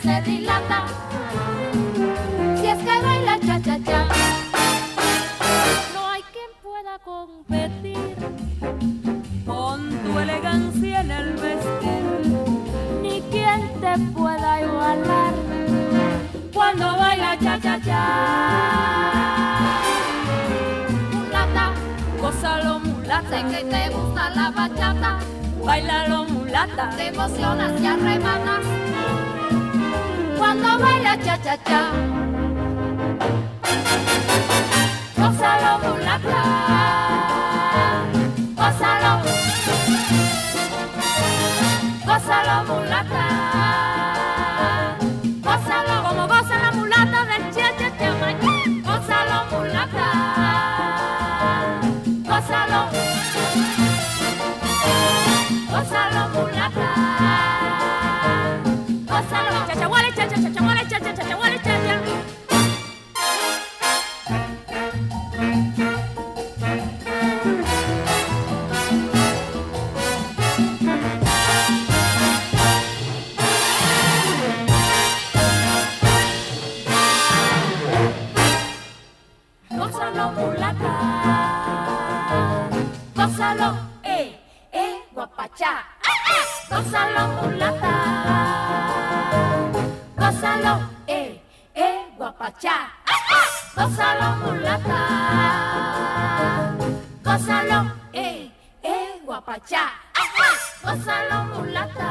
se dilata. Si es que baila cha-cha-cha, no hay quien pueda competir con tu elegancia en el vestir, ni quien te pueda igualar cuando baila cha-cha-cha. Mulata, gózalo mulata, sé que te gusta la bachata, bailalo mulata, te emocionas y arrematas cuando baila cha-cha-cha. gózalo mulata, Gózalo, gózalo mulata, gózalo, como goza la mulata del cha-cha-cha. gózalo mulata, Gózalo, gózalo mulata, gózalo, chachahuale, chachachachahuale, chachachachahuale, chacha. gózalo mulata, gózalo, guapachá, gózalo mulata, gózalo, guapachá, gózalo mulata, gózalo, guapachá, gózalo mulata,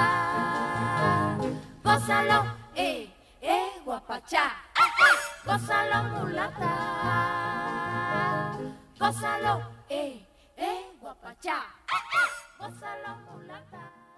gózalo, guapachá, gózalo mulata, gózalo, guapachá, gózalo mulata.